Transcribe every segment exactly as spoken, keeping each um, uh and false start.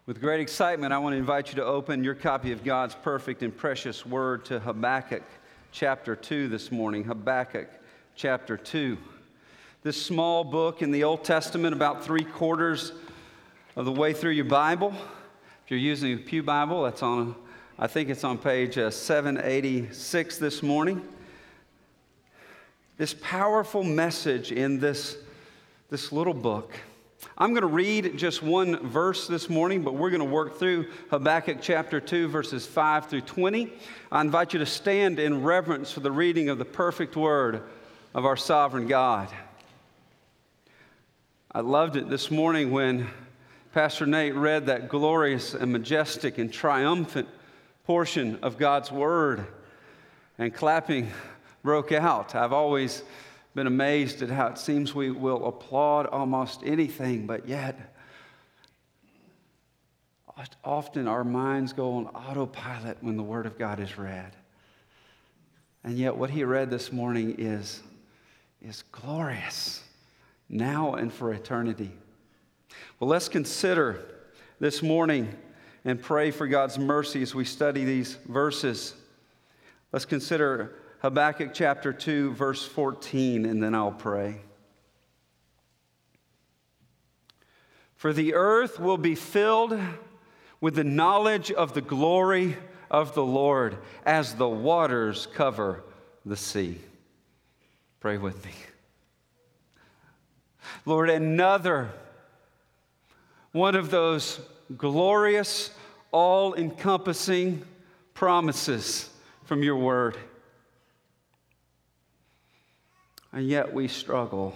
With great excitement, I want to invite you to open your copy of God's perfect and precious word to Habakkuk chapter two this morning. Habakkuk chapter two. This small book in the Old Testament, about three quarters of the way through your Bible. If you're using a Pew Bible, that's on, I think it's on page uh, seven eighty-six this morning. This powerful message in this, this little book. I'm going to read just one verse this morning, but we're going to work through Habakkuk chapter two, verses five through twenty. I invite you to stand in reverence for the reading of the perfect word of our sovereign God. I loved it this morning when Pastor Nate read that glorious and majestic and triumphant portion of God's word, and clapping broke out. I've always been amazed at how it seems we will applaud almost anything, but yet often our minds go on autopilot when the Word of God is read. And yet what he read this morning is, is glorious, now and for eternity. Well, let's consider this morning and pray for God's mercy as we study these verses. Let's consider Habakkuk chapter two, verse fourteen, and then I'll pray. For the earth will be filled with the knowledge of the glory of the Lord as the waters cover the sea. Pray with me. Lord, another one of those glorious, all-encompassing promises from your word. And yet we struggle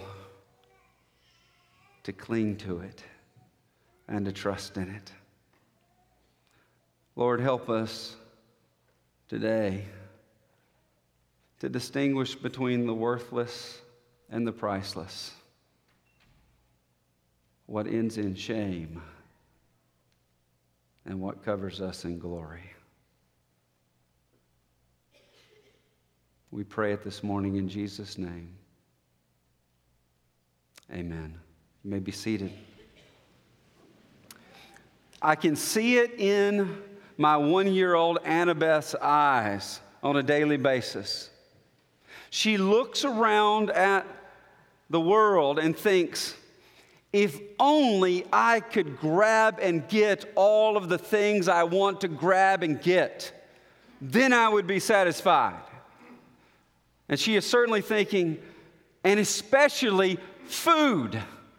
to cling to it and to trust in it. Lord, help us today to distinguish between the worthless and the priceless, what ends in shame and what covers us in glory. We pray it this morning in Jesus' name. Amen. You may be seated. I can see it in my one-year-old Annabeth's eyes on a daily basis. She looks around at the world and thinks, if only I could grab and get all of the things I want to grab and get, then I would be satisfied. And she is certainly thinking, and especially food.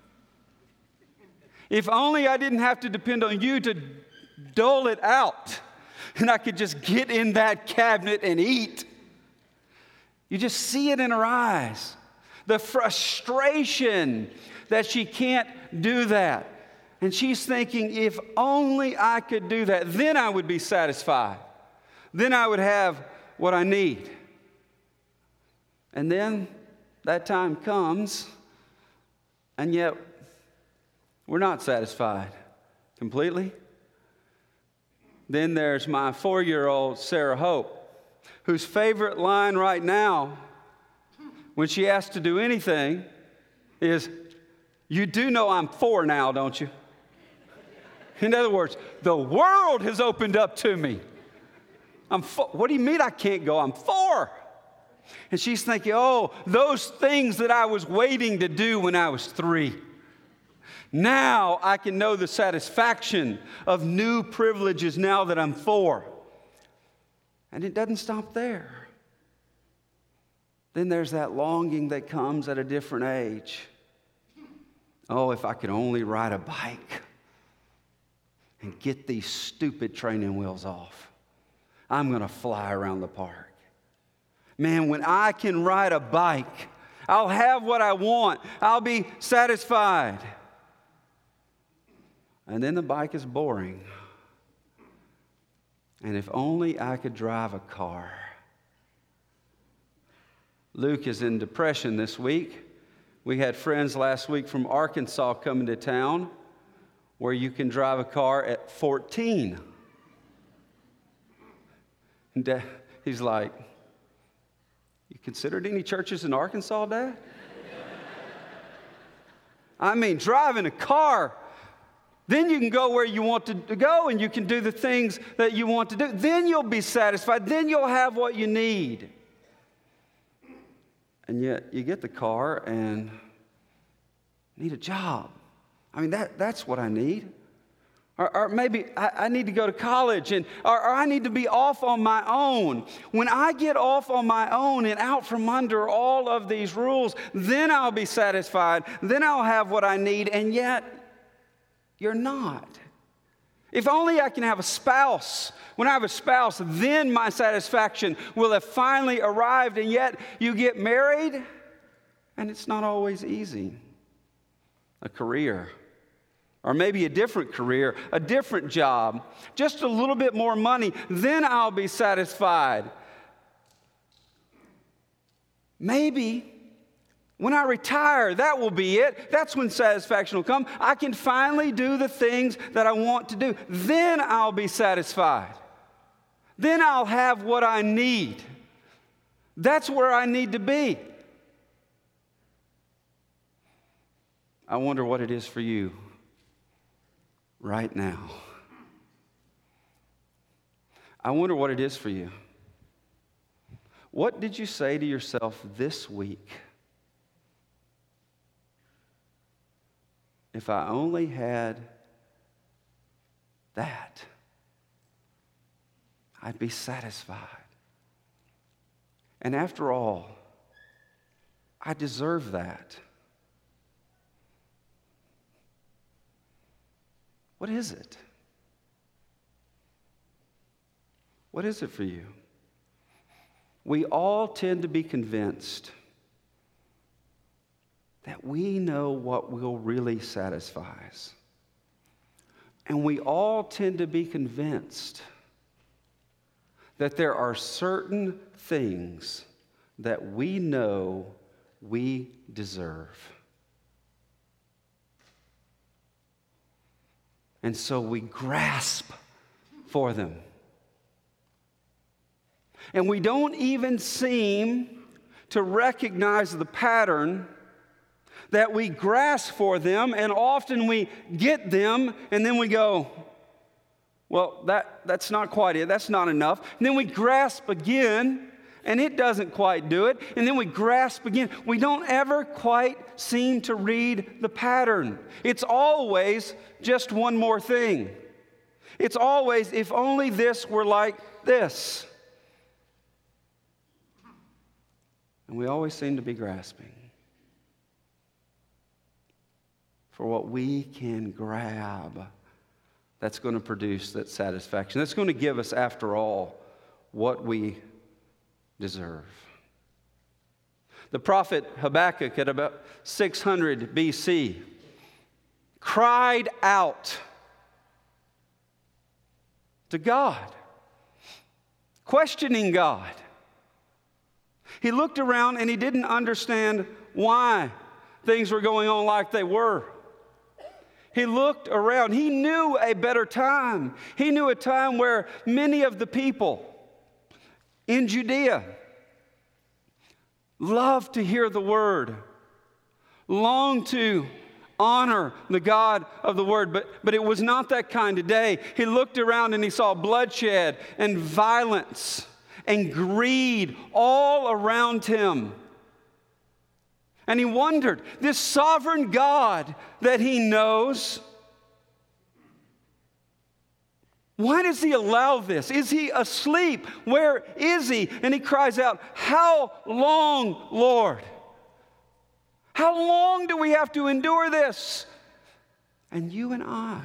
If only I didn't have to depend on you to dole it out, and I could just get in that cabinet and eat. You just see it in her eyes. The frustration that she can't do that. And she's thinking, if only I could do that, then I would be satisfied. Then I would have what I need. And then that time comes, and yet we're not satisfied completely. Then there's my four-year-old Sarah Hope, whose favorite line right now, when she asks to do anything, is, you do know I'm four now, don't you? In other words, the world has opened up to me. I'm four. What do you mean I can't go? I'm four. And she's thinking, oh, those things that I was waiting to do when I was three. Now I can know the satisfaction of new privileges now that I'm four. And it doesn't stop there. Then there's that longing that comes at a different age. Oh, if I could only ride a bike and get these stupid training wheels off. I'm going to fly around the park. Man, when I can ride a bike, I'll have what I want. I'll be satisfied. And then the bike is boring. And if only I could drive a car. Luke is in depression this week. We had friends last week from Arkansas coming to town where you can drive a car at fourteen. And he's like, you considered any churches in Arkansas, Dad? I mean, driving a car Then you can go where you want to go and you can do the things that you want to do. Then you'll be satisfied. Then you'll have what you need. And yet you get the car and need a job. I mean, that, that's what I need. Or, or maybe I, I need to go to college, and or, or I need to be off on my own. When I get off on my own and out from under all of these rules, then I'll be satisfied. Then I'll have what I need, and yet you're not. If only I can have a spouse. When I have a spouse, then my satisfaction will have finally arrived, and yet you get married, and it's not always easy. A career. Or maybe a different career, a different job, just a little bit more money, then I'll be satisfied. Maybe when I retire, that will be it. That's when satisfaction will come. I can finally do the things that I want to do. Then I'll be satisfied. Then I'll have what I need. That's where I need to be. I wonder what it is for you right now. I wonder what it is for you. What did you say to yourself this week? If I only had that, I'd be satisfied. And after all, I deserve that. What is it? What is it for you? We all tend to be convinced that we know what will really satisfy us. And we all tend to be convinced that there are certain things that we know we deserve. And so we grasp for them. And we don't even seem to recognize the pattern that we grasp for them, and often we get them, and then we go, well, that, that's not quite it. That's not enough. And then we grasp again, and it doesn't quite do it. And then we grasp again. We don't ever quite seem to read the pattern. It's always just one more thing. It's always, if only this were like this. And we always seem to be grasping for what we can grab that's going to produce that satisfaction. That's going to give us, after all, what we deserve. The prophet Habakkuk at about six hundred B C cried out to God, questioning God. He looked around and he didn't understand why things were going on like they were. He looked around. He knew a better time. He knew a time where many of the people in Judea loved to hear the word, longed to honor the God of the word, but, but it was not that kind of day. He looked around and he saw bloodshed and violence and greed all around him. And he wondered, this sovereign God that he knows, why does he allow this? Is he asleep? Where is he? And he cries out, how long, Lord? How long do we have to endure this? And you and I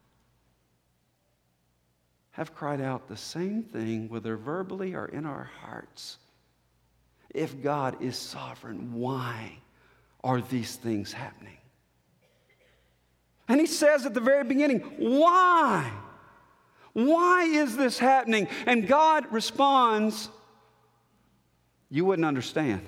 have cried out the same thing, whether verbally or in our hearts. If God is sovereign, why are these things happening? And he says at the very beginning, why? Why is this happening? And God responds, you wouldn't understand.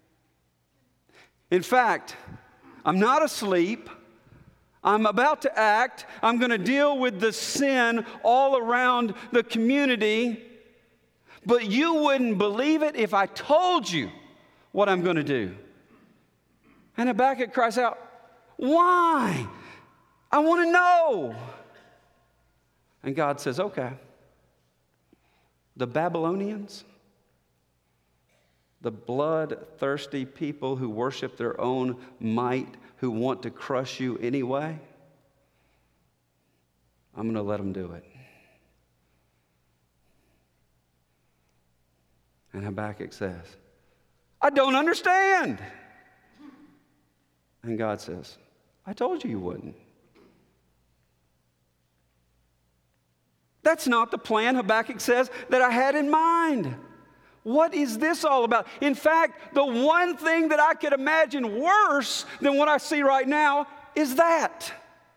In fact, I'm not asleep. I'm about to act. I'm going to deal with the sin all around the community. But you wouldn't believe it if I told you what I'm going to do. And Habakkuk cries out, why? I want to know. And God says, okay, the Babylonians, the bloodthirsty people who worship their own might, who want to crush you anyway, I'm going to let them do it. And Habakkuk says, I don't understand. And God says, I told you you wouldn't. That's not the plan, Habakkuk says, that I had in mind. What is this all about? In fact, the one thing that I could imagine worse than what I see right now is that.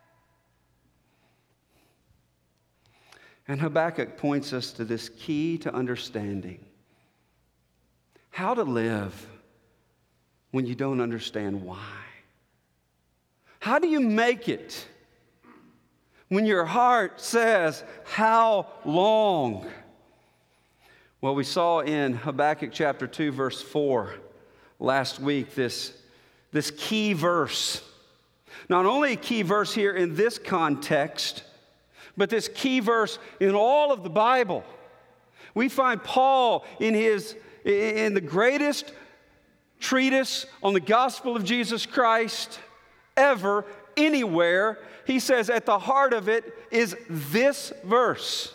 And Habakkuk points us to this key to understanding. How to live when you don't understand why. How do you make it when your heart says, how long? Well, we saw in Habakkuk chapter two, verse four last week, this, this key verse. Not only a key verse here in this context, but this key verse in all of the Bible. We find Paul in his in the greatest treatise on the gospel of Jesus Christ ever, anywhere. He says at the heart of it is this verse.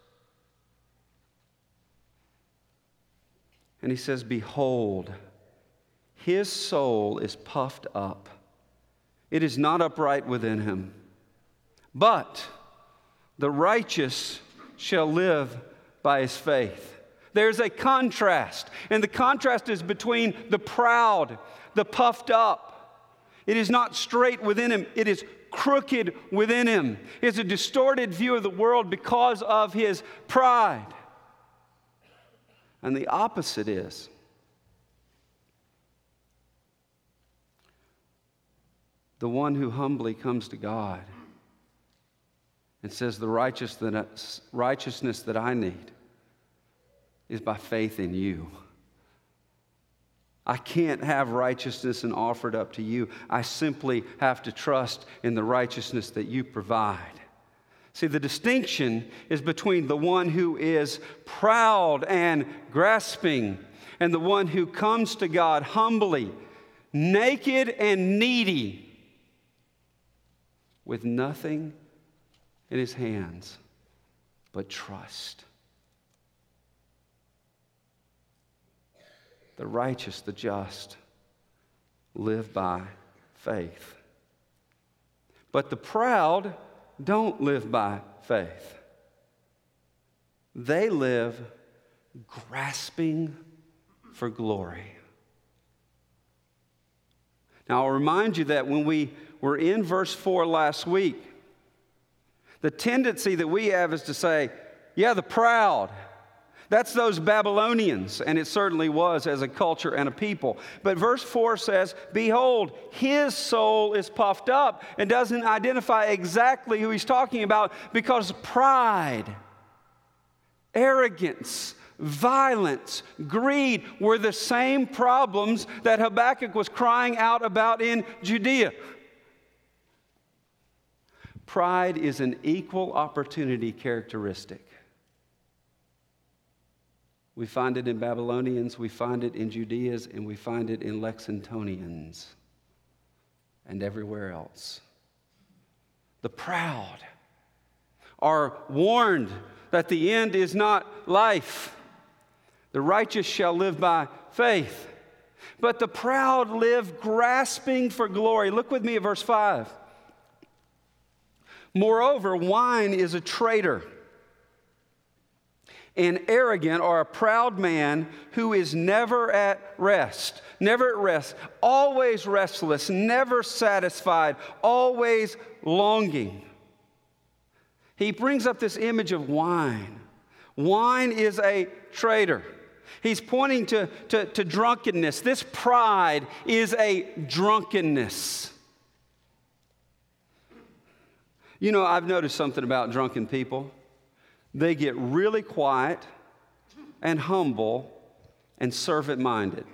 And he says, behold, his soul is puffed up. It is not upright within him. But the righteous shall live by his faith. There's a contrast, and the contrast is between the proud, the puffed up. It is not straight within him, it is crooked within him. It's a distorted view of the world because of his pride. And the opposite is the one who humbly comes to God and says, the righteousness that I need is by faith in you. I can't have righteousness and offer it up to you. I simply have to trust in the righteousness that you provide. See, the distinction is between the one who is proud and grasping and the one who comes to God humbly, naked and needy, with nothing in his hands but trust. The righteous, the just, live by faith. But the proud don't live by faith. They live grasping for glory. Now, I'll remind you that when we were in verse four last week, the tendency that we have is to say, yeah, the proud, that's those Babylonians, and it certainly was as a culture and a people. But verse four says, behold, his soul is puffed up, and doesn't identify exactly who he's talking about, because pride, arrogance, violence, greed were the same problems that Habakkuk was crying out about in Judea. Pride is an equal opportunity characteristic. We find it in Babylonians, we find it in Judeans, and we find it in Lexingtonians and everywhere else. The proud are warned that the end is not life. The righteous shall live by faith. But the proud live grasping for glory. Look with me at verse five. Moreover, wine is a traitor, and arrogant or a proud man who is never at rest, never at rest, always restless, never satisfied, always longing. He brings up this image of wine. Wine is a traitor. He's pointing to, to, to drunkenness. This pride is a drunkenness. You know, I've noticed something about drunken people. They get really quiet and humble and servant-minded.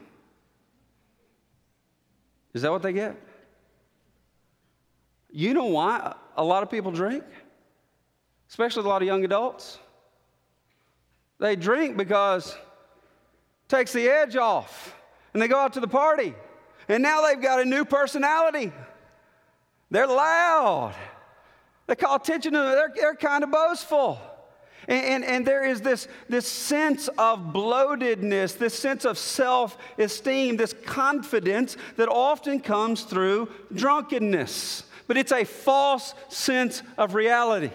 Is that what they get? You know why? a lot of people drink, especially a lot of young adults. They drink because it takes the edge off, and they go out to the party, and now they've got a new personality. They're loud. They call attention to them. They're, they're kind of boastful. And, and, and there is this, this sense of bloatedness, this sense of self-esteem, this confidence that often comes through drunkenness. But it's a false sense of reality.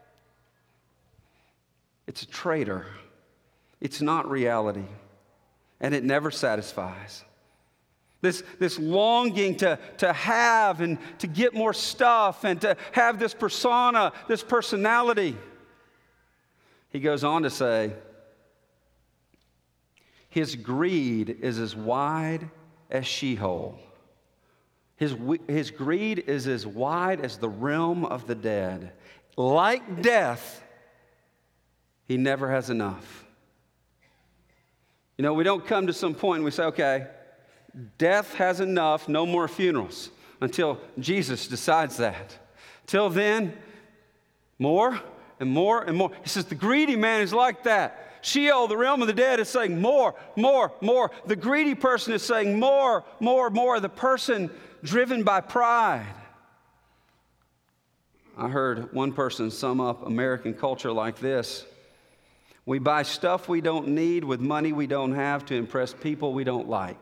It's a traitor. It's not reality. And it never satisfies. This, this longing to, to have and to get more stuff and to have this persona, this personality. He goes on to say, his greed is as wide as Sheol. His, his greed is as wide as the realm of the dead. Like death, he never has enough. You know, we don't come to some point and we say, okay, death has enough, no more funerals, until Jesus decides that. Till then, more and more and more. He says the greedy man is like that. Sheol, the realm of the dead, is saying more, more, more. The greedy person is saying more, more, more. The person driven by pride. I heard one person sum up American culture like this. We buy stuff we don't need with money we don't have to impress people we don't like.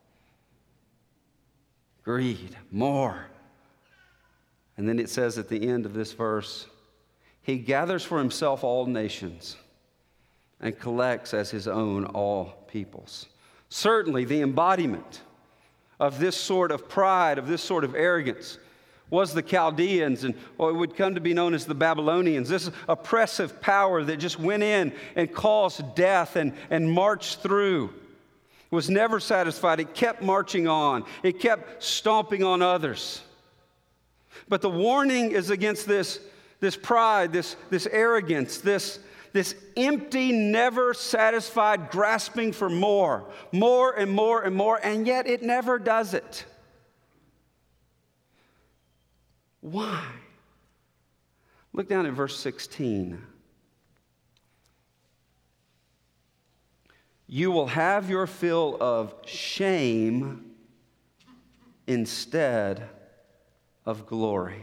Greed, more. And then it says at the end of this verse, he gathers for himself all nations and collects as his own all peoples. Certainly the embodiment of this sort of pride, of this sort of arrogance, was the Chaldeans, and what would come to be known as the Babylonians. This oppressive power that just went in and caused death and, and marched through. It was never satisfied. It kept marching on. It kept stomping on others. But the warning is against this, this pride, this, this arrogance, this, this empty, never satisfied grasping for more, more and more and more, and yet it never does it. Why? Look down at verse sixteen. You will have your fill of shame instead of glory.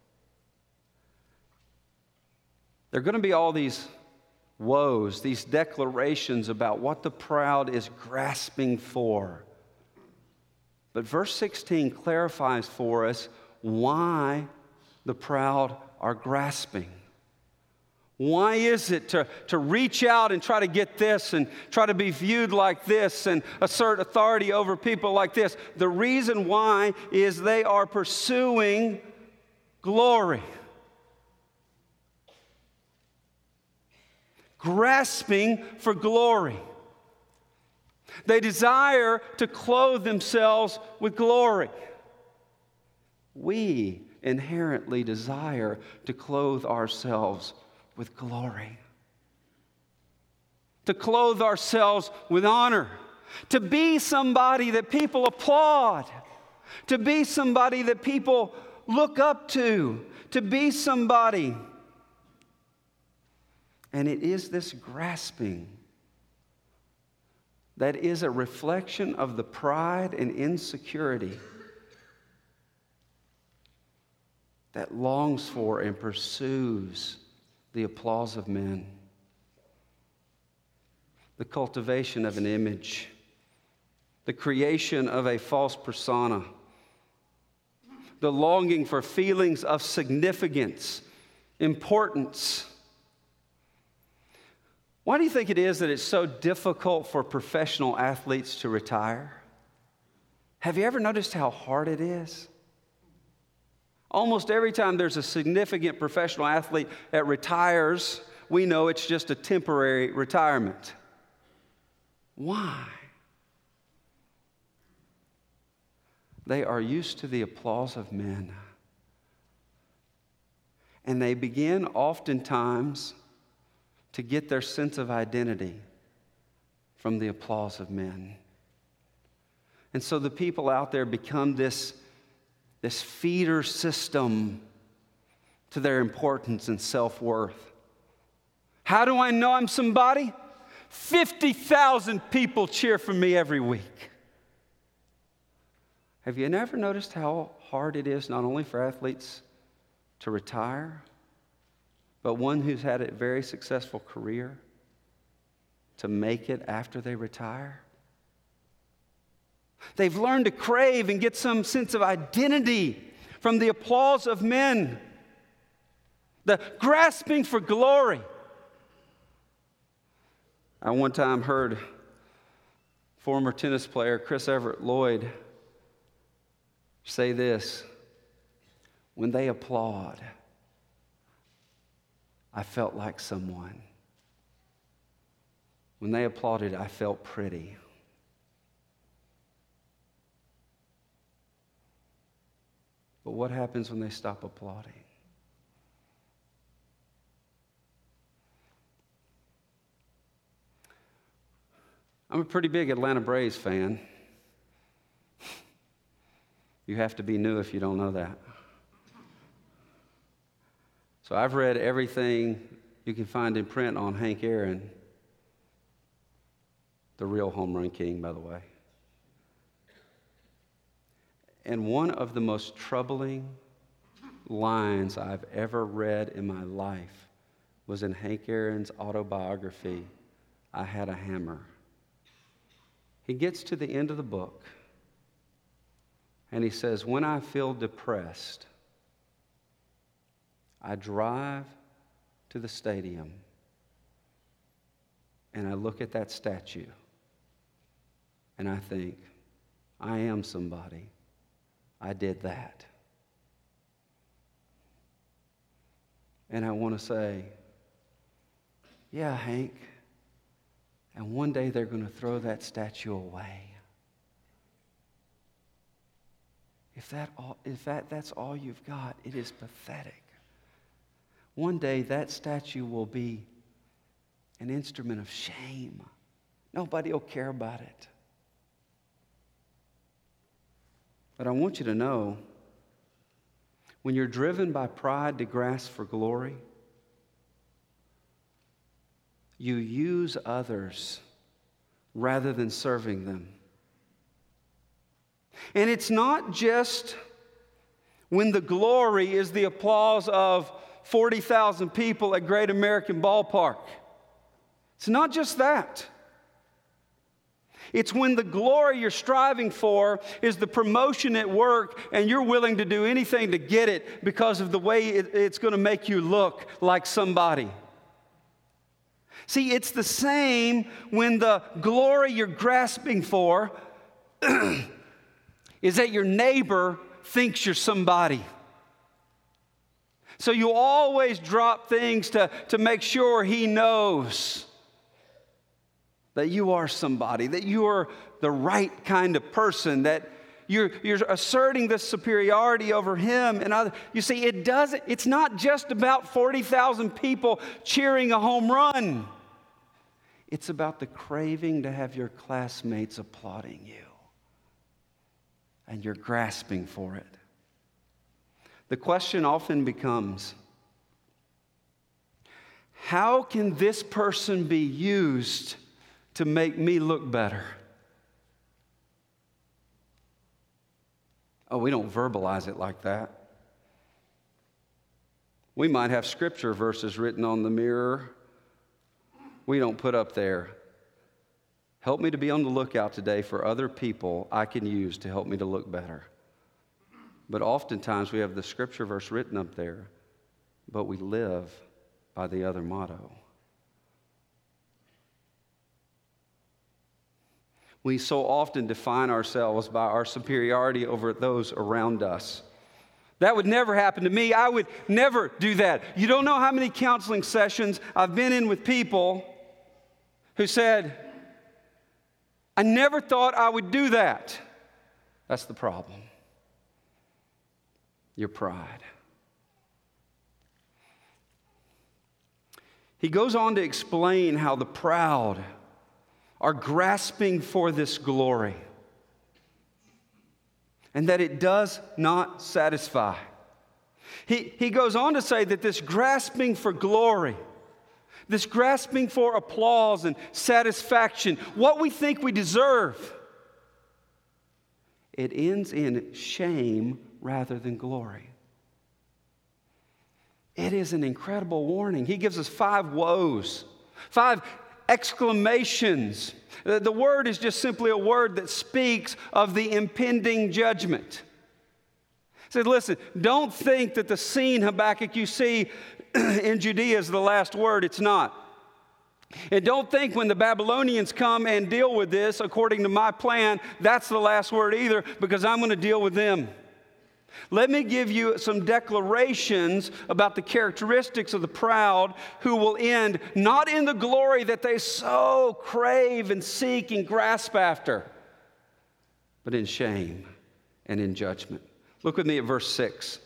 There are going to be all these woes, these declarations about what the proud is grasping for. But verse sixteen clarifies for us why the proud are grasping. Why is it to, to reach out and try to get this and try to be viewed like this and assert authority over people like this? The reason why is they are pursuing glory. Grasping for glory. They desire to clothe themselves with glory. We inherently desire to clothe ourselves with glory. To clothe ourselves with honor. To be somebody that people applaud. To be somebody that people look up to. To be somebody. And it is this grasping that is a reflection of the pride and insecurity that longs for and pursues the applause of men. The cultivation of an image. The creation of a false persona. The longing for feelings of significance, importance. Why do you think it is that it's so difficult for professional athletes to retire? Have you ever noticed how hard it is? Almost every time there's a significant professional athlete that retires, we know it's just a temporary retirement. Why? They are used to the applause of men. And they begin oftentimes to get their sense of identity from the applause of men. And so the people out there become this, this feeder system to their importance and self-worth. How do I know I'm somebody? fifty thousand people cheer for me every week. Have you never noticed how hard it is not only for athletes to retire, but one who's had a very successful career to make it after they retire? They've learned to crave and get some sense of identity from the applause of men, the grasping for glory. I one time heard former tennis player Chris Everett Lloyd say this: when they applaud, I felt like someone. When they applauded, I felt pretty. But what happens when they stop applauding? I'm a pretty big Atlanta Braves fan. You have to be new if you don't know that. So I've read everything you can find in print on Hank Aaron, the real home run king, by the way. And one of the most troubling lines I've ever read in my life was in Hank Aaron's autobiography, I Had a Hammer. He gets to the end of the book, and he says, when I feel depressed, I drive to the stadium, and I look at that statue, and I think, I am somebody. I did that. And I want to say, yeah, Hank, and one day they're going to throw that statue away. If that all, if that, that's all you've got, it is pathetic. One day that statue will be an instrument of shame. Nobody will care about it. But I want you to know, when you're driven by pride to grasp for glory, you use others rather than serving them. And it's not just when the glory is the applause of forty thousand people at Great American Ballpark. It's not just that. It's when the glory you're striving for is the promotion at work and you're willing to do anything to get it because of the way it, it's going to make you look like somebody. See, it's the same when the glory you're grasping for is that your neighbor thinks you're somebody. So you always drop things to, to make sure he knows that you are somebody, that you are the right kind of person, that you're, you're asserting this superiority over him and other. You see, it doesn't, it's not just about forty thousand people cheering a home run. It's about the craving to have your classmates applauding you. And you're grasping for it. The question often becomes, how can this person be used to make me look better? Oh, we don't verbalize it like that. We might have scripture verses written on the mirror. We don't put up there, help me to be on the lookout today for other people I can use to help me to look better. But oftentimes we have the scripture verse written up there, but we live by the other motto. We so often define ourselves by our superiority over those around us. That would never happen to me. I would never do that. You don't know how many counseling sessions I've been in with people who said, I never thought I would do that. That's the problem. Your pride. He goes on to explain how the proud are grasping for this glory and that it does not satisfy. He, he goes on to say that this grasping for glory, this grasping for applause and satisfaction, what we think we deserve, it ends in shame rather than glory. It is an incredible warning. He gives us five woes, five exclamations. The, the word is just simply a word that speaks of the impending judgment. He said, listen, don't think that the scene, Habakkuk, you see in Judea is the last word. It's not. And don't think when the Babylonians come and deal with this, according to my plan, that's the last word either, because I'm going to deal with them. Let me give you some declarations about the characteristics of the proud who will end not in the glory that they so crave and seek and grasp after, but in shame and in judgment. Look with me at verse six.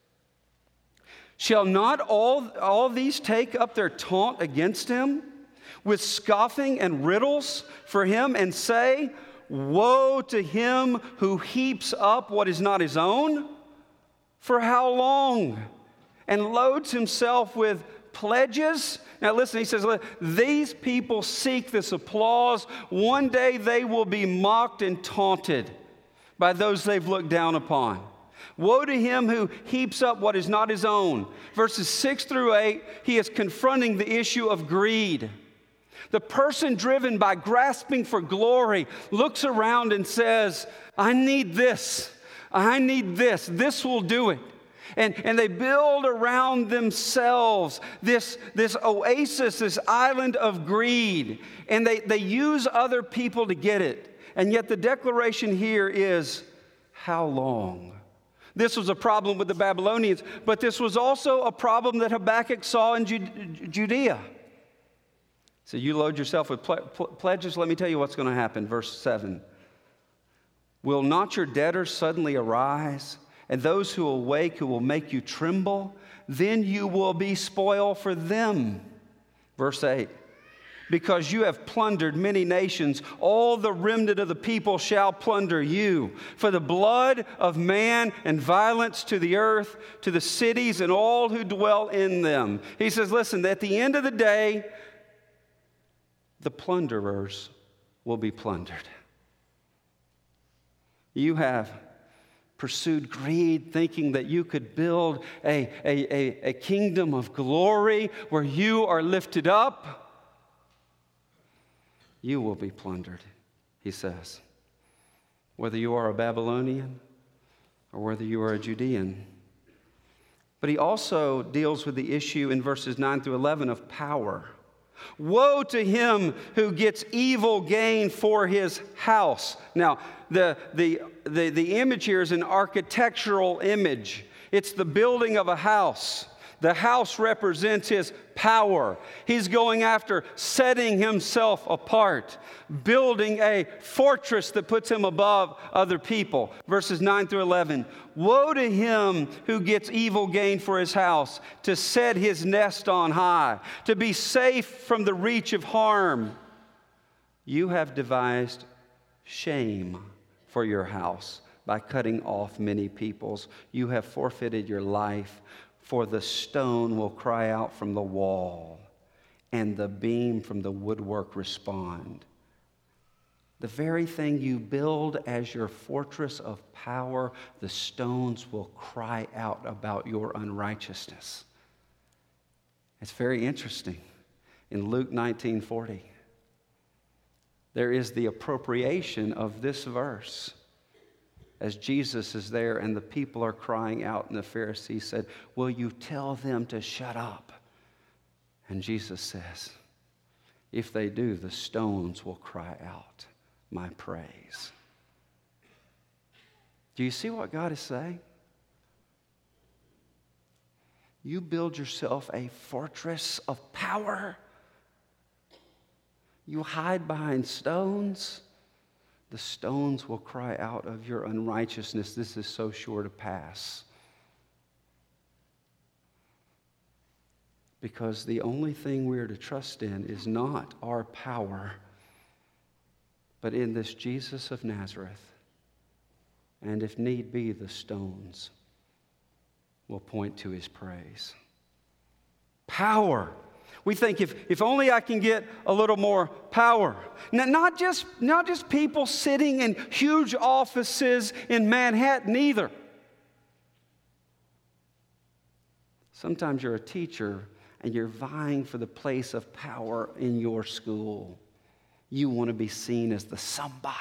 Shall not all, all these take up their taunt against him with scoffing and riddles for him and say, woe to him who heaps up what is not his own? For how long? And loads himself with pledges. Now listen, he says, these people seek this applause. One day they will be mocked and taunted by those they've looked down upon. Woe to him who heaps up what is not his own. Verses six through eight, he is confronting the issue of greed. The person driven by grasping for glory looks around and says, I need this. I need this. This will do it. And, and they build around themselves this, this oasis, this island of greed. And they, they use other people to get it. And yet the declaration here is, how long? This was a problem with the Babylonians, but this was also a problem that Habakkuk saw in Judea. So you load yourself with ple- pledges. Let me tell you what's going to happen. Verse seven. Will not your debtors suddenly arise, and those who awake who will make you tremble? Then you will be spoil for them. Verse eight. Because you have plundered many nations, all the remnant of the people shall plunder you. For the blood of man and violence to the earth, to the cities and all who dwell in them. He says, listen, at the end of the day, the plunderers will be plundered. You have pursued greed, thinking that you could build a, a, a, a kingdom of glory where you are lifted up. You will be plundered, he says, whether you are a Babylonian or whether you are a Judean. But he also deals with the issue in verses nine through eleven of power. Woe to him who gets evil gain for his house. Now, the, the, the, the image here is an architectural image. It's the building of a house. The house represents his power. He's going after setting himself apart, building a fortress that puts him above other people. Verses nine through eleven. Woe to him who gets evil gain for his house, to set his nest on high, to be safe from the reach of harm. You have devised shame for your house by cutting off many peoples. You have forfeited your life. For the stone will cry out from the wall, and the beam from the woodwork respond. The very thing you build as your fortress of power, the stones will cry out about your unrighteousness. It's very interesting. In Luke nineteen forty, there is the appropriation of this verse. As Jesus is there and the people are crying out, and the Pharisees said, will you tell them to shut up? And Jesus says, if they do, the stones will cry out my praise. Do you see what God is saying? You build yourself a fortress of power. You hide behind stones. The stones will cry out of your unrighteousness. This is so sure to pass. Because the only thing we are to trust in is not our power, but in this Jesus of Nazareth. And if need be, the stones will point to his praise. Power. We think if, if only I can get a little more power. Now, not just, not just people sitting in huge offices in Manhattan either. Sometimes you're a teacher and you're vying for the place of power in your school. You want to be seen as the somebody.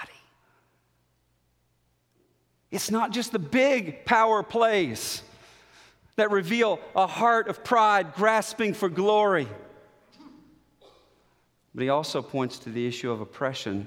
It's not just the big power plays that reveal a heart of pride grasping for glory. But he also points to the issue of oppression.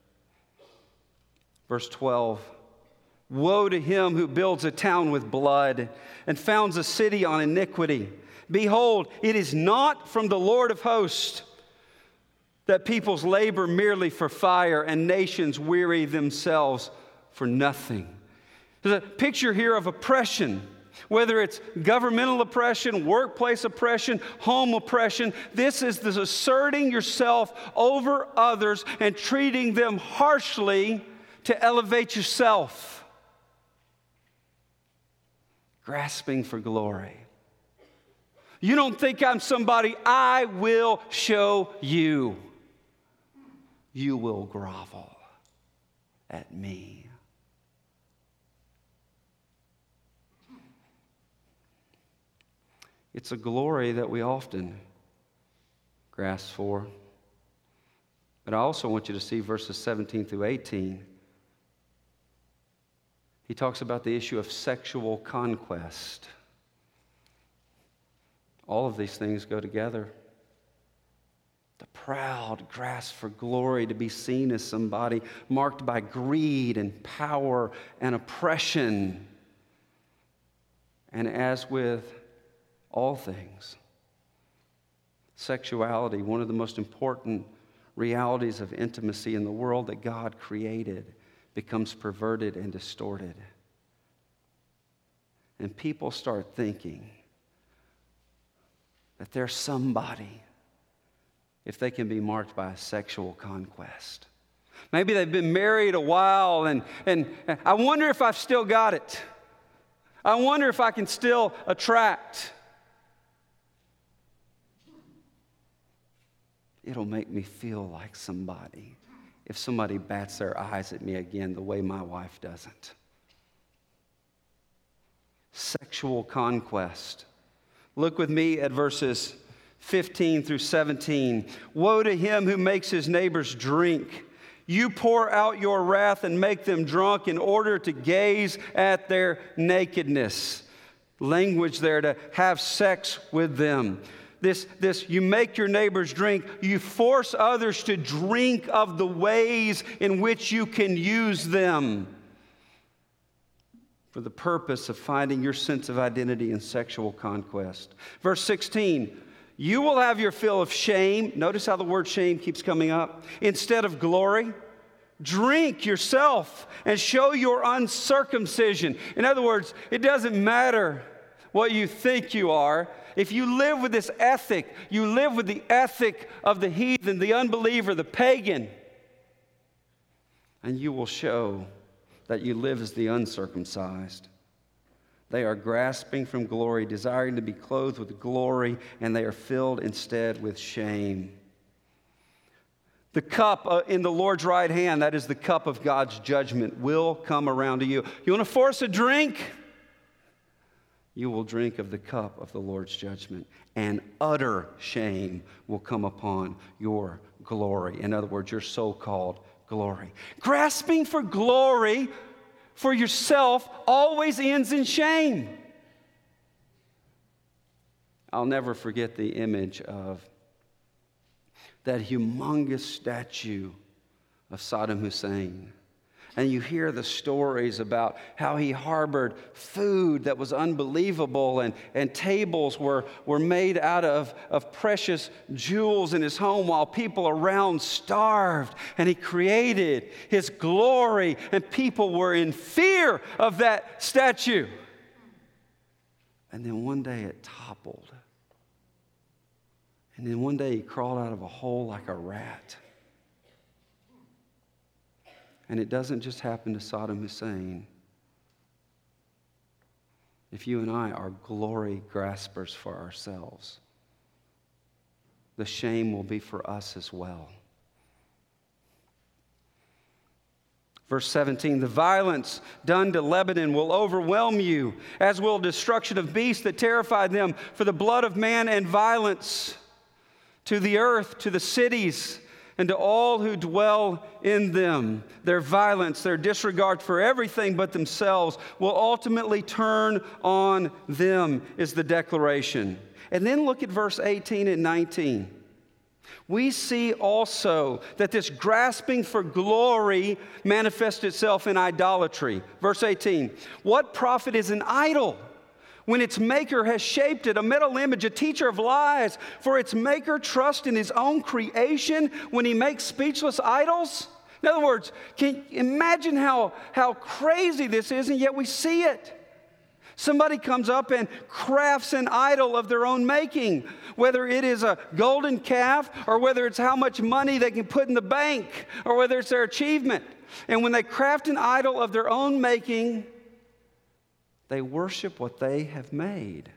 Verse twelve, woe to him who builds a town with blood and founds a city on iniquity. Behold, it is not from the Lord of hosts that peoples labor merely for fire and nations weary themselves for nothing. There's a picture here of oppression. Whether it's governmental oppression, workplace oppression, home oppression, this is the asserting yourself over others and treating them harshly to elevate yourself. Grasping for glory. You don't think I'm somebody, I will show you. You will grovel at me. It's a glory that we often grasp for. But I also want you to see verses seventeen through eighteen. He talks about the issue of sexual conquest. All of these things go together. The proud grasp for glory, to be seen as somebody marked by greed and power and oppression. And as with all things, sexuality, one of the most important realities of intimacy in the world that God created, becomes perverted and distorted. And people start thinking that they're somebody if they can be marked by a sexual conquest. Maybe they've been married a while and, and I wonder if I've still got it. I wonder if I can still attract. It'll make me feel like somebody if somebody bats their eyes at me again the way my wife doesn't. Sexual conquest. Look with me at verses fifteen through seventeen. Woe to him who makes his neighbors drink. You pour out your wrath and make them drunk in order to gaze at their nakedness. Language there, to have sex with them. This, this, you make your neighbors drink. You force others to drink of the ways in which you can use them for the purpose of finding your sense of identity in sexual conquest. Verse sixteen, you will have your fill of shame. Notice how the word shame keeps coming up. Instead of glory, drink yourself and show your uncircumcision. In other words, it doesn't matter what you think you are. If you live with this ethic, you live with the ethic of the heathen, the unbeliever, the pagan, and you will show that you live as the uncircumcised. They are grasping from glory, desiring to be clothed with glory, and they are filled instead with shame. The cup uh, in the Lord's right hand, that is the cup of God's judgment, will come around to you. You want to force a drink? You will drink of the cup of the Lord's judgment, and utter shame will come upon your glory. In other words, your so-called glory. Grasping for glory for yourself always ends in shame. I'll never forget the image of that humongous statue of Saddam Hussein. And you hear the stories about how he harbored food that was unbelievable, and, and tables were, were made out of, of precious jewels in his home while people around starved. And he created his glory, and people were in fear of that statue. And then one day it toppled. And then one day he crawled out of a hole like a rat. And it doesn't just happen to Saddam Hussein. if you and I are glory graspers for ourselves, the shame will be for us as well. Verse seventeen, the violence done to Lebanon will overwhelm you, as will destruction of beasts that terrified them, for the blood of man and violence to the earth, to the cities, and to all who dwell in them. Their violence, their disregard for everything but themselves will ultimately turn on them, is the declaration. And then look at verse eighteen and nineteen. We see also that this grasping for glory manifests itself in idolatry. Verse eighteen, what profit is an idol when its maker has shaped it, a metal image, a teacher of lies? For its maker trusts in his own creation when he makes speechless idols? In other words, can you imagine how, how crazy this is, and yet we see it. Somebody comes up and crafts an idol of their own making, whether it is a golden calf or whether it's how much money they can put in the bank or whether it's their achievement. And when they craft an idol of their own making, they worship what they have made.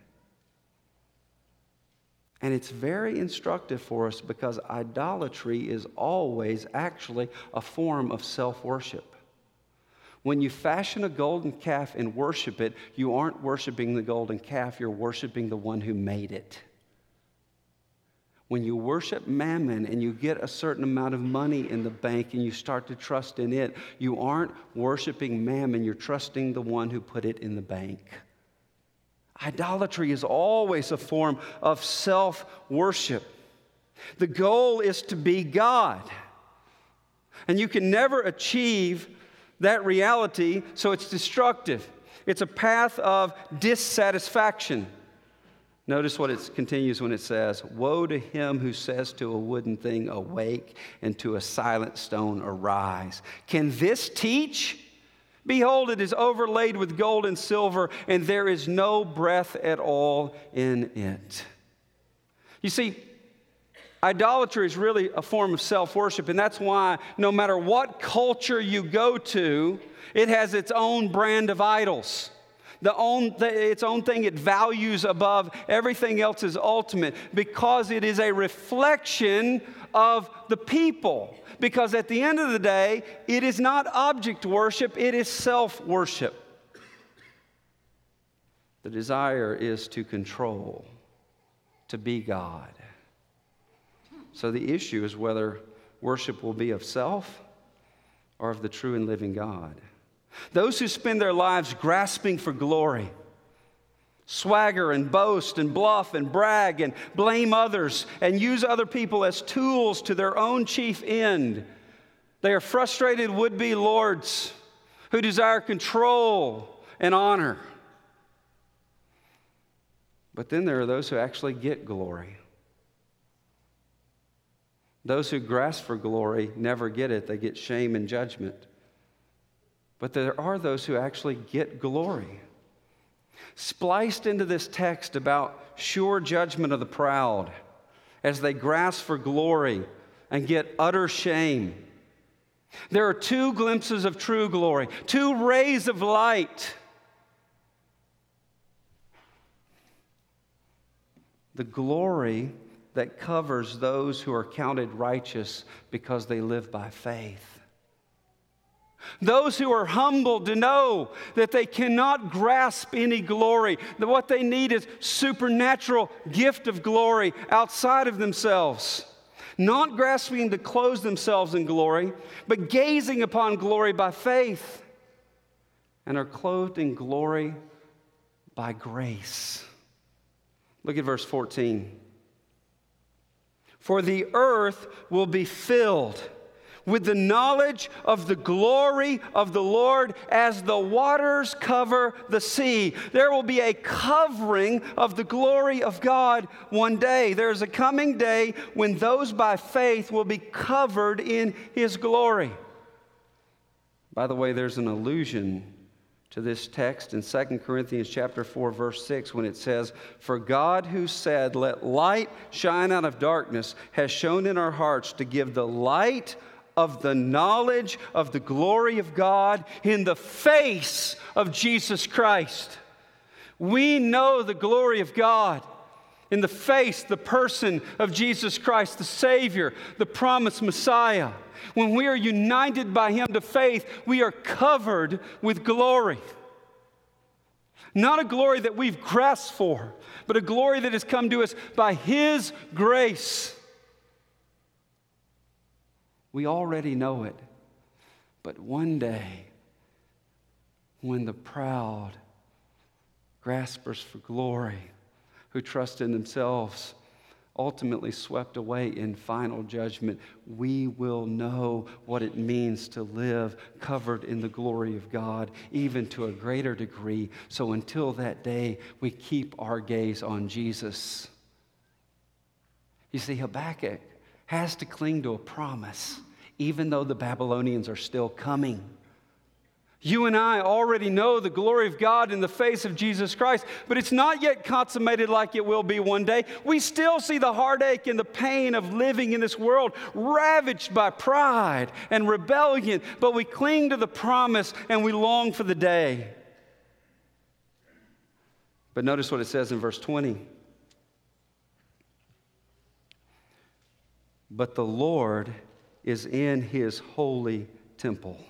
And it's very instructive for us because idolatry is always actually a form of self-worship. When you fashion a golden calf and worship it, you aren't worshiping the golden calf, you're worshiping the one who made it. When you worship mammon and you get a certain amount of money in the bank and you start to trust in it, you aren't worshiping mammon, you're trusting the one who put it in the bank. Idolatry is always a form of self-worship. The goal is to be God. And you can never achieve that reality, so it's destructive. It's a path of dissatisfaction. Notice what it continues when it says, woe to him who says to a wooden thing, awake, and to a silent stone, arise. Can this teach? Behold, it is overlaid with gold and silver, and there is no breath at all in it. You see, idolatry is really a form of self-worship, and that's why no matter what culture you go to, it has its own brand of idols. The own, the, its own thing it values above everything else is ultimate because it is a reflection of the people. Because at the end of the day, it is not object worship, it is self-worship. The desire is to control, to be God. So the issue is whether worship will be of self or of the true and living God. Those who spend their lives grasping for glory, swagger and boast and bluff and brag and blame others and use other people as tools to their own chief end, they are frustrated would-be lords who desire control and honor. But then there are those who actually get glory. Those who grasp for glory never get it. They get shame and judgment. But there are those who actually get glory. Spliced into this text about sure judgment of the proud as they grasp for glory and get utter shame. There are two glimpses of true glory, two rays of light. The glory that covers those who are counted righteous because they live by faith. Those who are humbled to know that they cannot grasp any glory, that what they need is supernatural gift of glory outside of themselves. Not grasping to clothe themselves in glory, but gazing upon glory by faith, and are clothed in glory by grace. Look at verse fourteen. For the earth will be filled with the knowledge of the glory of the Lord as the waters cover the sea. There will be a covering of the glory of God one day. There's a coming day when those by faith will be covered in His glory. By the way, there's an allusion to this text in Second Corinthians chapter four, verse six, when it says, "For God who said, 'Let light shine out of darkness,' has shone in our hearts to give the light of the knowledge of the glory of God in the face of Jesus Christ." We know the glory of God in the face, the person of Jesus Christ, the Savior, the promised Messiah. When we are united by Him to faith, we are covered with glory. Not a glory that we've grasped for, but a glory that has come to us by His grace. We already know it, but one day, when the proud graspers for glory, who trust in themselves, ultimately swept away in final judgment, we will know what it means to live covered in the glory of God, even to a greater degree. So until that day, we keep our gaze on Jesus. You see, Habakkuk has to cling to a promise, even though the Babylonians are still coming. You and I already know the glory of God in the face of Jesus Christ, but it's not yet consummated like it will be one day. We still see the heartache and the pain of living in this world ravaged by pride and rebellion, but we cling to the promise and we long for the day. But notice what it says in verse twenty. But the Lord is in His holy temple.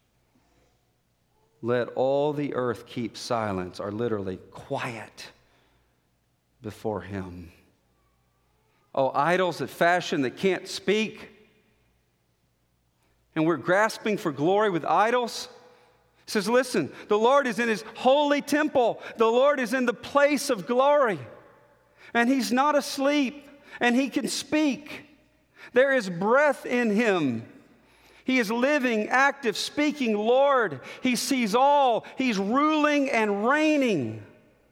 Let all the earth keep silence, or literally quiet, before Him. Oh, idols that fashion that can't speak. And we're grasping for glory with idols. It says, listen, the Lord is in His holy temple. The Lord is in the place of glory. And He's not asleep, and He can speak. There is breath in Him. He is living, active, speaking Lord. He sees all. He's ruling and reigning.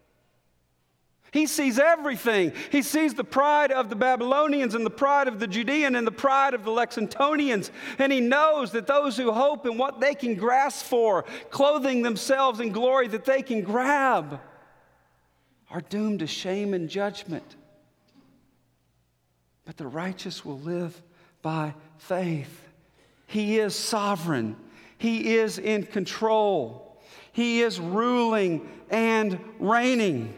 He sees everything. He sees the pride of the Babylonians and the pride of the Judean and the pride of the Lexingtonians. And He knows that those who hope in what they can grasp for, clothing themselves in glory that they can grab, are doomed to shame and judgment. But the righteous will live by faith. He is sovereign. He is in control. He is ruling and reigning.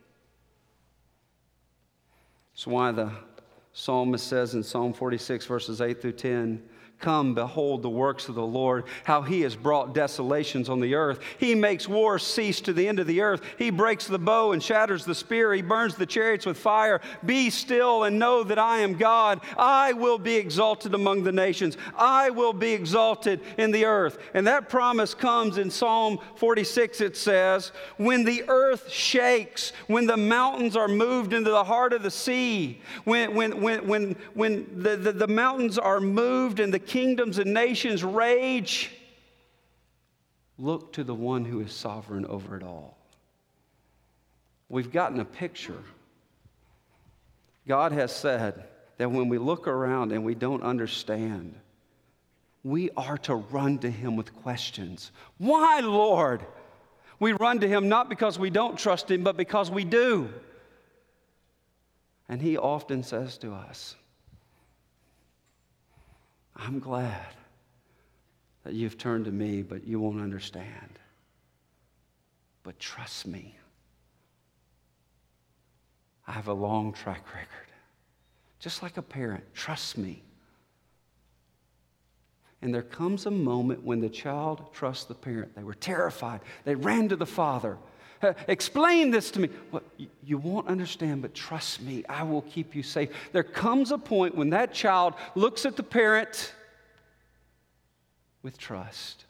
That's why the psalmist says in Psalm forty-six, verses eight through ten, come, behold the works of the Lord, how He has brought desolations on the earth. He makes war cease to the end of the earth. He breaks the bow and shatters the spear. He burns the chariots with fire. Be still and know that I am God. I will be exalted among the nations. I will be exalted in the earth. And that promise comes in Psalm forty-six. It says, when the earth shakes, when the mountains are moved into the heart of the sea, when, when, when, when, when the, the, the mountains are moved and the kingdoms and nations rage, look to the one who is sovereign over it all. We've gotten a picture. God has said that when we look around and we don't understand, we are to run to Him with questions. Why, Lord? We run to Him not because we don't trust Him, but because we do. And He often says to us, I'm glad that you've turned to me, but you won't understand. But trust me. I have a long track record. Just like a parent, trust me. And there comes a moment when the child trusts the parent. They were terrified. They ran to the father. Uh, explain this to me. Well, you, you won't understand, but trust me, I will keep you safe. There comes a point when that child looks at the parent with trust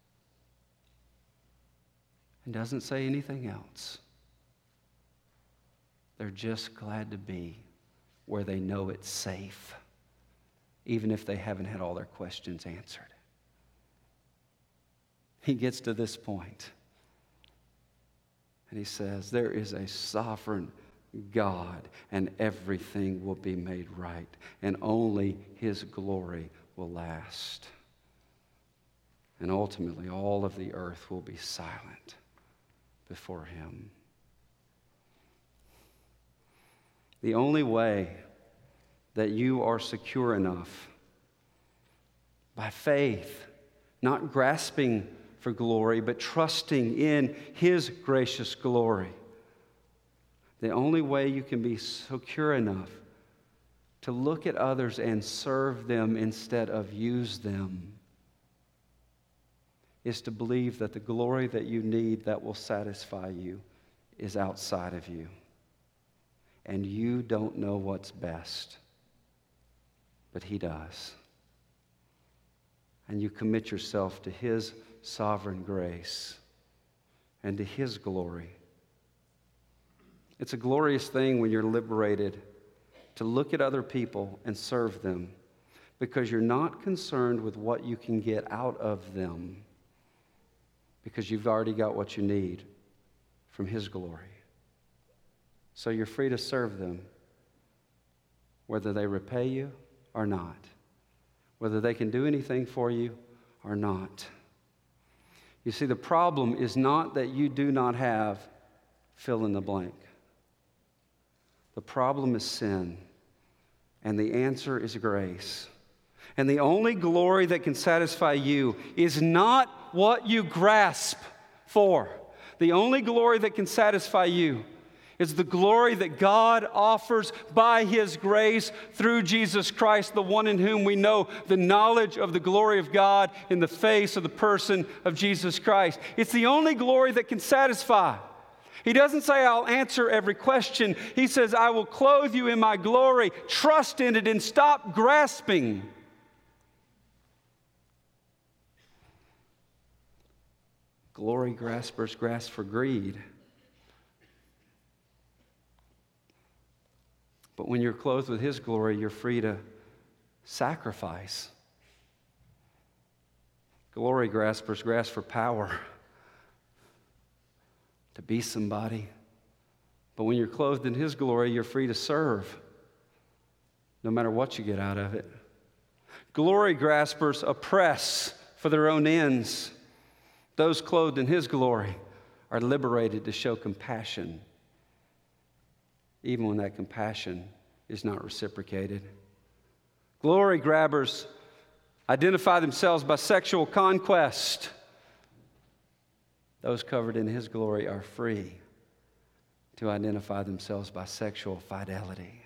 and doesn't say anything else. They're just glad to be where they know it's safe, even if they haven't had all their questions answered. He gets to this point, and he says, there is a sovereign God, and everything will be made right, and only His glory will last. And ultimately, all of the earth will be silent before Him. The only way that you are secure enough, by faith, not grasping for glory, but trusting in His gracious glory, The only way you can be secure enough to look at others and serve them instead of use them is to believe that the glory that you need that will satisfy you is outside of you. And you don't know what's best, but He does. And you commit yourself to His sovereign grace and to His glory. It's a glorious thing when you're liberated to look at other people and serve them because you're not concerned with what you can get out of them because you've already got what you need from His glory. So you're free to serve them whether they repay you or not, whether they can do anything for you or not. You see, the problem is not that you do not have fill in the blank. The problem is sin, and the answer is grace. And the only glory that can satisfy you is not what you grasp for. The only glory that can satisfy you is the glory that God offers by His grace through Jesus Christ, the one in whom we know the knowledge of the glory of God in the face of the person of Jesus Christ. It's the only glory that can satisfy. He doesn't say, I'll answer every question. He says, I will clothe you in my glory. Trust in it and stop grasping. Glory graspers grasp for greed. But when you're clothed with His glory, you're free to sacrifice. Glory graspers grasp for power, to be somebody. But when you're clothed in His glory, you're free to serve, no matter what you get out of it. Glory graspers oppress for their own ends. Those clothed in His glory are liberated to show compassion, even when that compassion is not reciprocated. Glory grabbers identify themselves by sexual conquest. Those covered in His glory are free to identify themselves by sexual fidelity.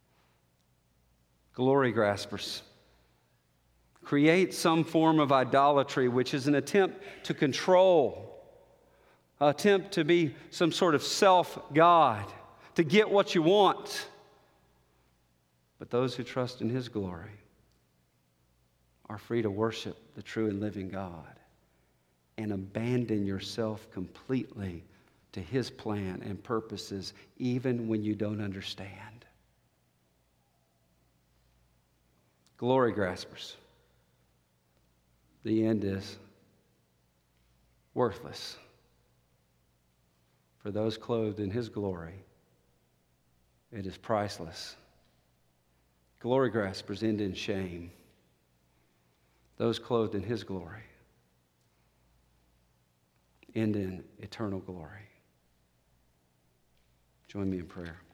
Glory graspers create some form of idolatry, which is an attempt to control, an attempt to be some sort of self-God, to get what you want. But those who trust in His glory are free to worship the true and living God and abandon yourself completely to His plan and purposes, even when you don't understand. Glory graspers, the end is worthless. For those clothed in His glory, it is priceless. Glory graspers end in shame. Those clothed in His glory end in eternal glory. Join me in prayer.